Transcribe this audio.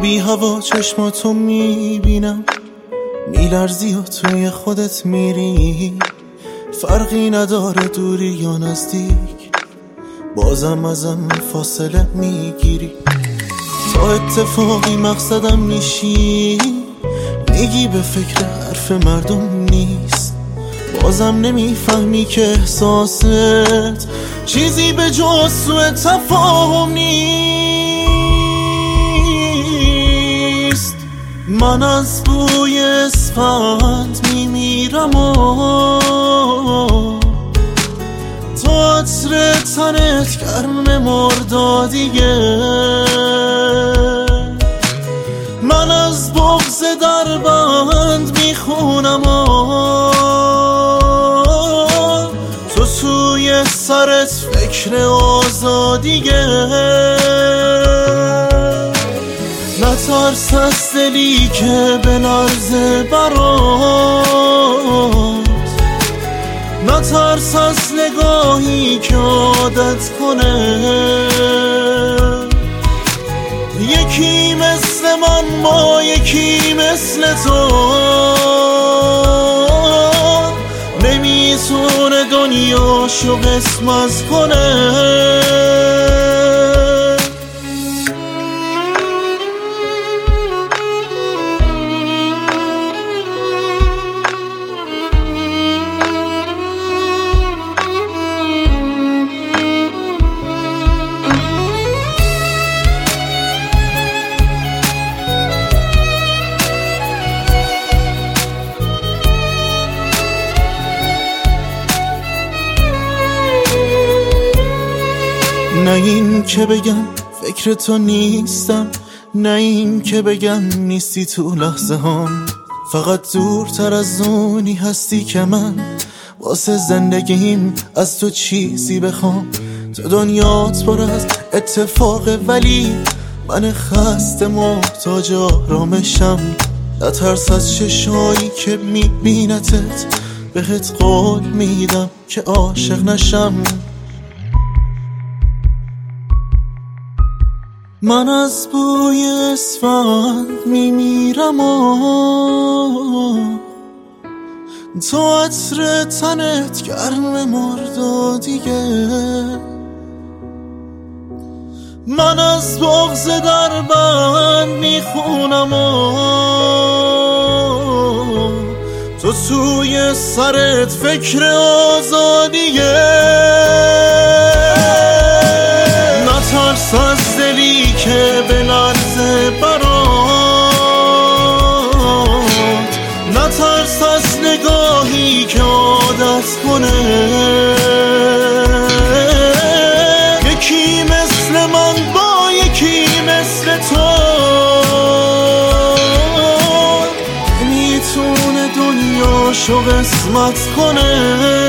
بی هوا چشماتو میبینم، میلرزی و توی خودت میری. فرقی نداره دوری یا نزدیک، بازم ازم فاصله میگیری. تا اتفاقی مقصدم میشی، میگی به فکر حرف مردم نیست. بازم نمیفهمی که احساست چیزی به جز سوء تفاهم نیست. من از بوی اسفند میمیرم و تو عطر تنت گرم مردادیه. من از بغض در بند میخونم و تو توی سرت فکر آزادیه. نترس از دلی که به لرزه برات، نترس از نگاهی که عادت کنه. یکی مثل من با یکی مثل تو، نمیتونه دنیاشو قسمت کنه. نه این که بگم فکر تو نیستم، نه این که بگم نیستی تو لحظه هم. فقط دورتر از اونی هستی که من واسه زندگیم از تو چیزی بخوام. تو دنیات پر از اتفاقه ولی من خسته محتاج آرامشم. نترس از چشایی که میبینتت، بهت قول میدم که عاشق نشم. من از بوی اسفند میمیرم و تو عطر تنت گرم مردادیه. من از بغض در بند میخونم و تو توی سرت فکر آزادیه. نترس از دلی که به لرزه برات، نترس از نگاهی که عادت کنه. یکی مثل من با یکی مثل تو، میتونه دنیاشو قسمت کنه.